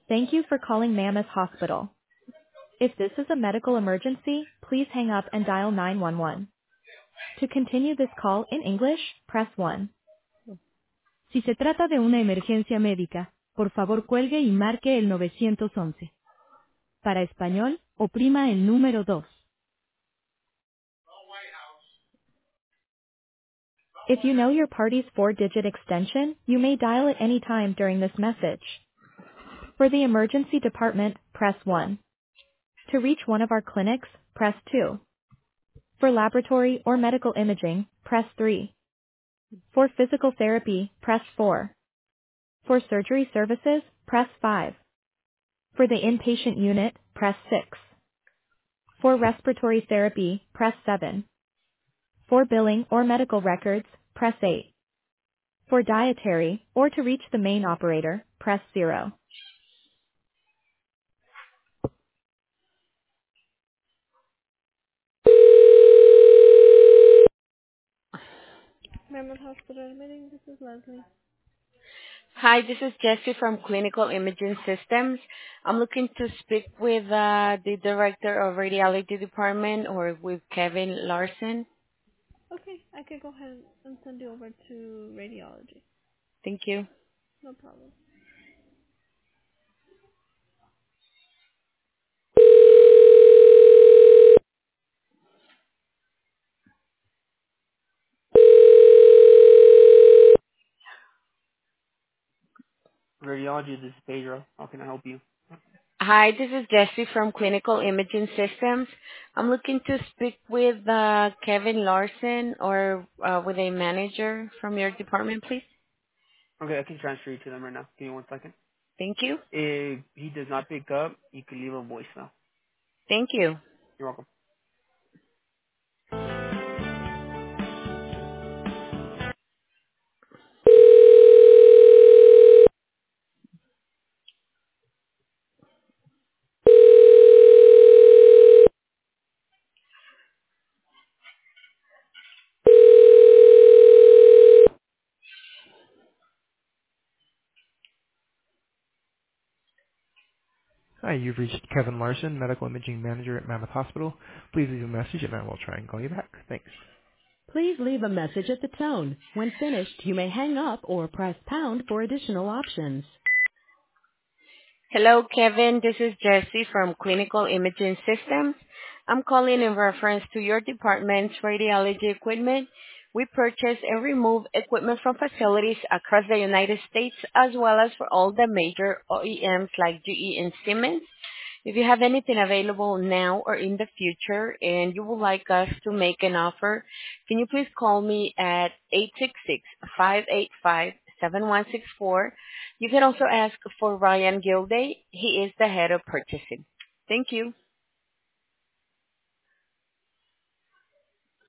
Thank you for calling Mammoth Hospital. If this is a medical emergency, please hang up and dial 911. To continue this call in English, press 1. Si se trata de una emergencia médica, por favor cuelgue y marque el 911. Para español, oprima el número 2. If you know your party's 4-digit extension, you may dial it any time during this message. For the emergency department, press 1. To reach one of our clinics, press 2. For laboratory or medical imaging, press 3. For physical therapy, press 4. For surgery services, press 5. For the inpatient unit, press 6. For respiratory therapy, press 7. For billing or medical records, press 8. For dietary, or to reach the main operator, press 0. Mammoth Hospital Admitting, this is Leslie. Hi, this is Jessie from Clinical Imaging Systems. I'm looking to speak with the Director of Radiology Department or with Kevin Larson. Okay, I could go ahead and send you over to radiology. Thank you. No problem. Radiology, this is Pedro. How can I help you? Hi, this is Jessie from Clinical Imaging Systems. I'm looking to speak with Kevin Larson or with a manager from your department, please. Okay, I can transfer you to them right now. Give me 1 second. Thank you. If he does not pick up, you can leave a voicemail. Thank you. You're welcome. Hi, you've reached Kevin Larson, Medical Imaging Manager at Mammoth Hospital. Please leave a message and I will try and call you back. Thanks. Please leave a message at the tone. When finished, you may hang up or press pound for additional options. Hello, Kevin. This is Jessie from Clinical Imaging Systems. I'm calling in reference to your department's radiology equipment. We purchase and remove equipment from facilities across the United States as well as for all the major OEMs like GE and Siemens. If you have anything available now or in the future and you would like us to make an offer, can you please call me at 866-585-7164. You can also ask for Ryan Gilday. He is the head of purchasing. Thank you.